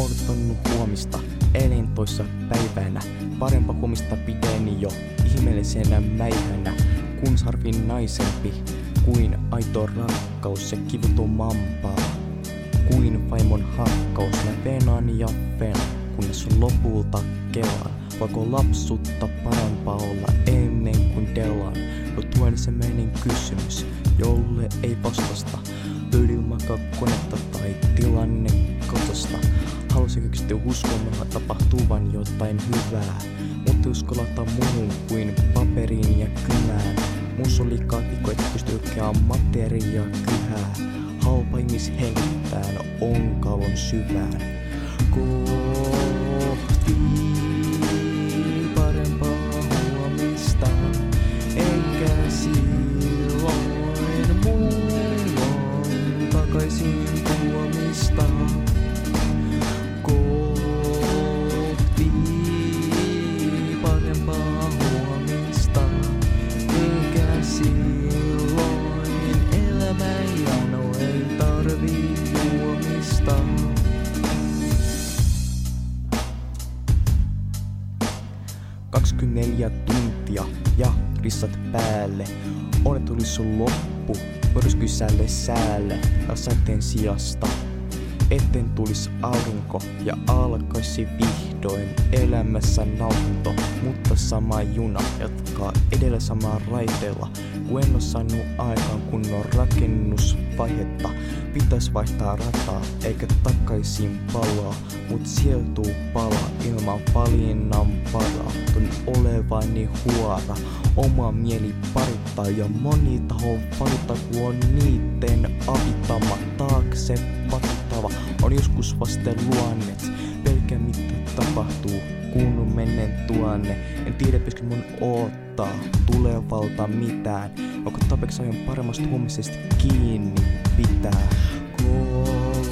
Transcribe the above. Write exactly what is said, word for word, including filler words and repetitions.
odottanut huomista, elin toissa päivänä. Parempa huomista pideni jo ihmeellisenä mäihänä. Kun sarvin naisempi, kuin aito rakkaus ja kivutomampaa. Kuin vaimon hakkaus, mä venaan ja venaan, kunnes lopulta kelaan. Voiko lapsuutta parempaa olla ennen kuin delaan? No tuen semmoinen kysymys, jolle ei vastasta. Löydilmakaan konetta tai tilanne kotosta. Halusin yksisesti uskomaan tapahtuvan jotain hyvää, mutta uskallata muuhun kuin paperiin ja kynään. Mus oli kaatikko, et pysty lukemaan materiaa kyhää. Halpa ihmis hengittään onkalon syvään. Kohti parempaa huomista, eikä silloin mulla takaisin tuomista. Kohti parempaa huomista, eikä silloin elämän jano ei tarvii juomista. kaksikymmentäneljä tuntia ja rissat päälle. Onet tuli sun loppu, myrskyisäälle säälle ja sateen sijasta. Eteen tulis aurinko ja alkaisi vihdoin elämässä nautinto. Mutta sama juna jatkaa edellä samaa raiteella. Kun en oo saanut aikaan kunnon rakennusvaihetta. Pitäis vaihtaa rataa eikä takaisin palaa. Mut sieltuu palaa ilman valinnan varaa. Tun olevani huora, oma mieli parittaa ja moni taho valita, kun on niitten avittama. Taakse vakittava on joskus vasten luonnet. Pelkää mitä tapahtuu, kun menen tuonne. En tiedä pystyn mun odottaa tulevalta mitään. Onko tapeksi aion paremmasta huomisesta kiinni pitää. Kohti